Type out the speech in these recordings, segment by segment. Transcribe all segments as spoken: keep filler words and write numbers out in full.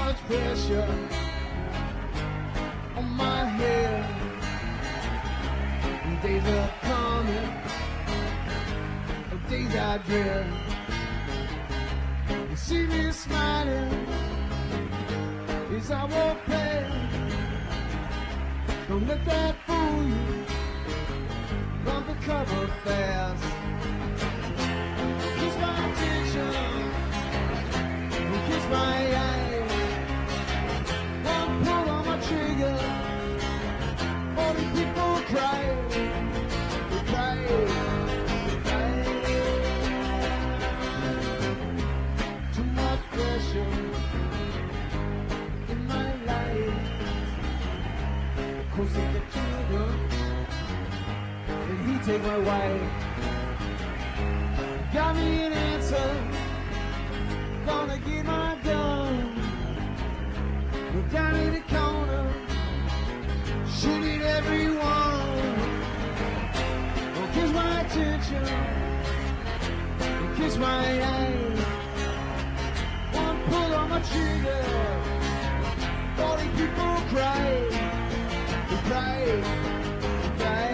much pressure on my head. And days are coming, days I dread. You see me smiling as I walk past. Don't let that fool you, run for cover fast. Kiss my attention, kiss my eye. One pull on my trigger, all the people cry, they cry, they cry. Too much pressure in my life, cause of the children, and he take my wife. Got me an answer, gonna get my gun. We're down in the corner, shooting everyone. Don't kiss my attention, don't kiss my eye. One pull on my trigger, all the people cry, they cry, they cry.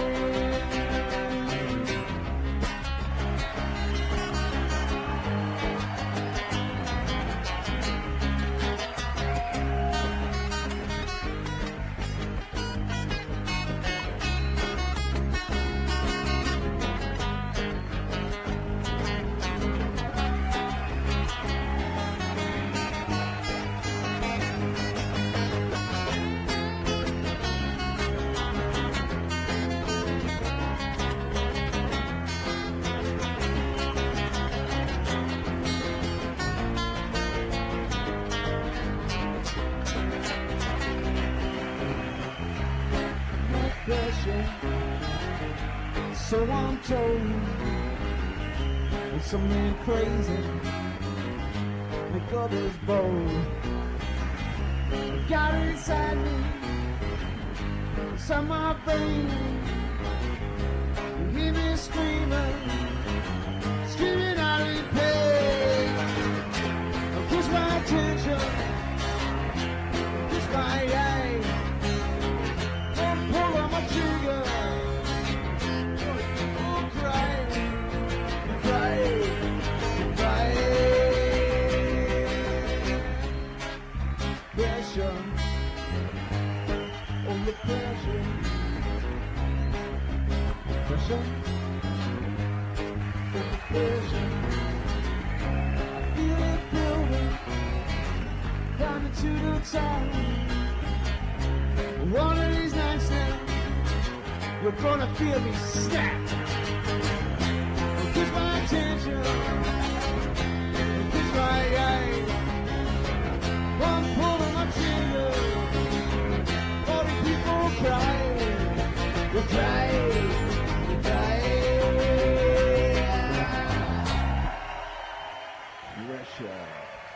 So I'm told, and some men crazy make others bold. Got it inside me, inside my brain. You hear me screaming, screaming out in pain. Now kiss my attention, kiss my eye. Don't pull on my trigger. Only pressure, pressure, only pressure. I feel it building, climbing to the top. One of these nights now, you're gonna feel me snap. Kiss my attention, kiss my eye. One pull on my trigger, all the people cry, they cry, they cry. Russia.